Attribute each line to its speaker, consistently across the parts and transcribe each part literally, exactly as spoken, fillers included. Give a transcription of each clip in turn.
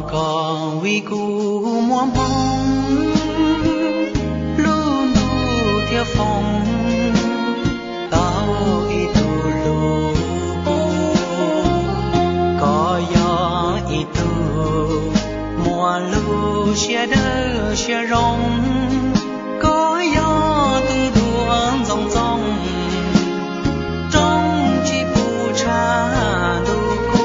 Speaker 1: còn vì cũ mua mong luôn đủ theo phòng tao ít tu lù có gió ít tu mùa lù xe đỡ xe rong có gió tu đuông rong rong trong chỉ bù cha đủ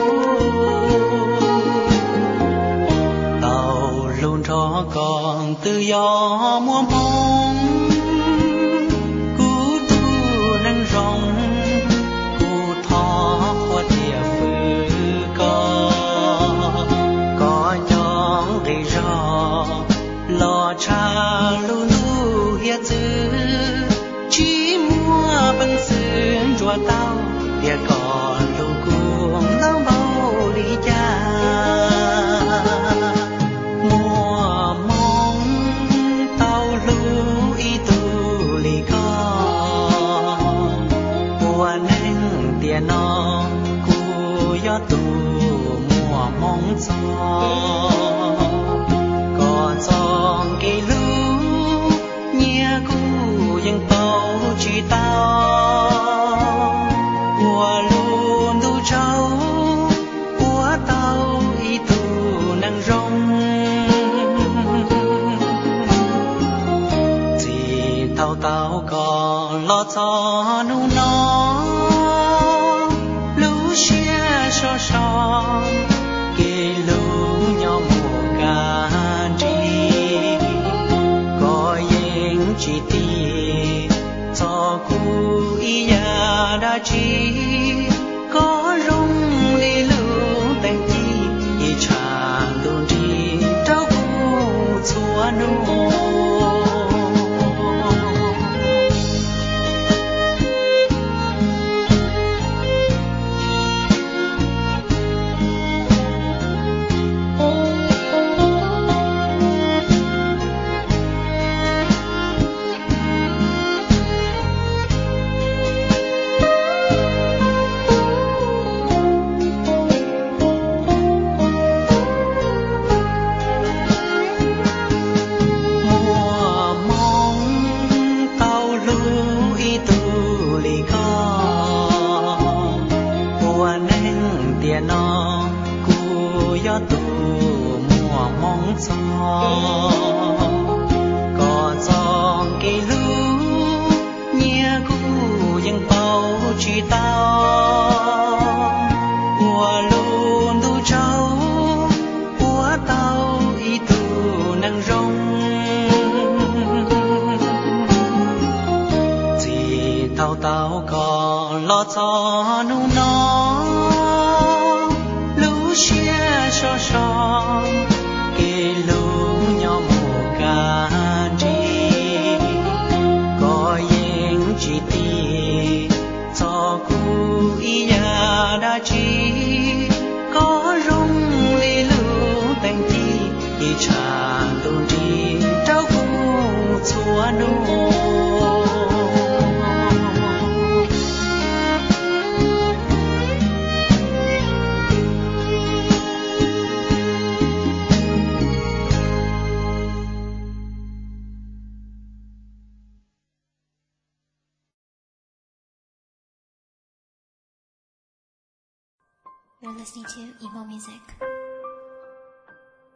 Speaker 1: còn tự do mua mong cú tu nâng rong cú thọ qua địa phương có có gió gây rõ lo cha lu lu hiệt dư chỉ mua bằng sương chùa tao địa còn lu cuồng lâu bao đi cha nó cú gió tu mùa mong gió có gió cây lú nhia cúยังtàu chỉ tao mùa luôn du trâu của tao y tu năng rong chỉ tao tao còn lo cho nu nó cho cho kê lũ nhau mùa ca đi có những chỉ ti cho cu ia đã chi có rung đi lũ tình chi y cha luôn đi trao cu chua nô nó cú gió tu mùa mong gió có gió cây lú nhia cúยังtàu chỉ tao mùa luôn du trâu của tao y tu năng rong chỉ tao tao còn lo cho nu nó cho cho kê lũ nhau mùa ca đi có những chỉ ti cho cu ia đã chi có rung li lũ tình chi y cha luôn đi trao cu chua nô
Speaker 2: You're listening to emo music.